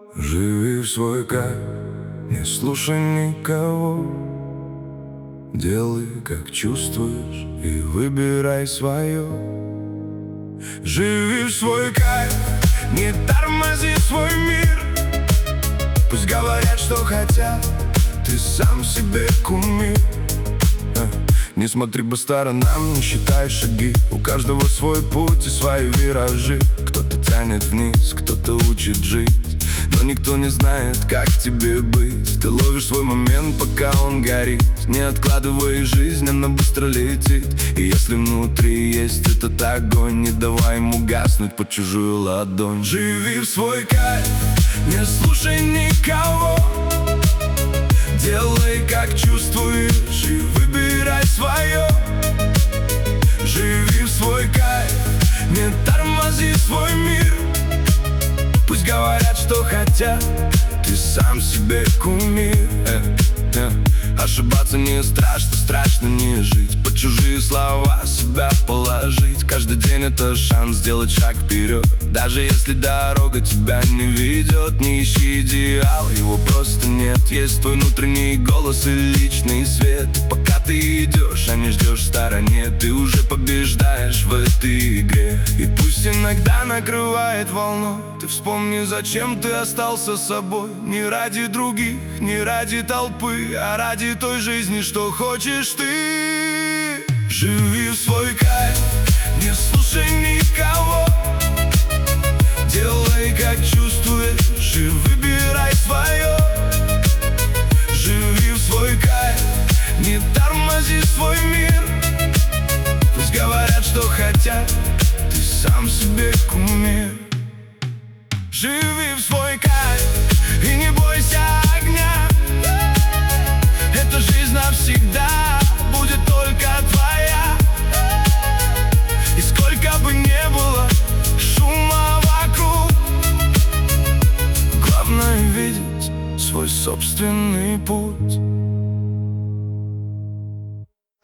Живи в свой кайф, не слушай никого. Делай, как чувствуешь, и выбирай свое. Живи в свой кайф, не тормози свой мир. Пусть говорят, что хотят, ты сам себе кумир. Не смотри по сторонам, не считай шаги. У каждого свой путь и свои виражи. Кто-то тянет вниз, кто-то учит жить, но никто не знает, как тебе быть. Ты ловишь свой момент, пока он горит. Не откладывай жизнь, она быстро летит. И если внутри есть этот огонь, не давай ему гаснуть под чужую ладонь. Живи в свой кайф, не слушай никого. Делай, как чувствуешь, и выбирай свое. Живи в свой кайф, не тормози свой мир. Пусть говорят, что хотят, ты сам себе кумир. Ошибаться не страшно, страшно не жить. Под чужие слова себя положить. Каждый день это шанс сделать шаг вперед. Даже если дорога тебя не ведет, не ищи идеал, его просто нет. Есть твой внутренний голос и личный свет. И пока ты идешь, а не ждешь в стороне, ты уже побеждаешь в этой игре. И пусть иногда накрывает волной, ты вспомни, зачем ты остался собой. Не ради других, не ради толпы, а ради той жизни, что хочешь ты. Живи в свой кайф, не слушай никого. Делай, как чувствуешь, и выбирай свое. Живи в свой кайф, не тормози свой мир. Пусть говорят, что хотят, ты сам себе кумир. Живи в свой кайф и не бойся огня. Эта жизнь навсегда будет только твоя. И сколько бы ни было шума вокруг, главное видеть свой собственный путь.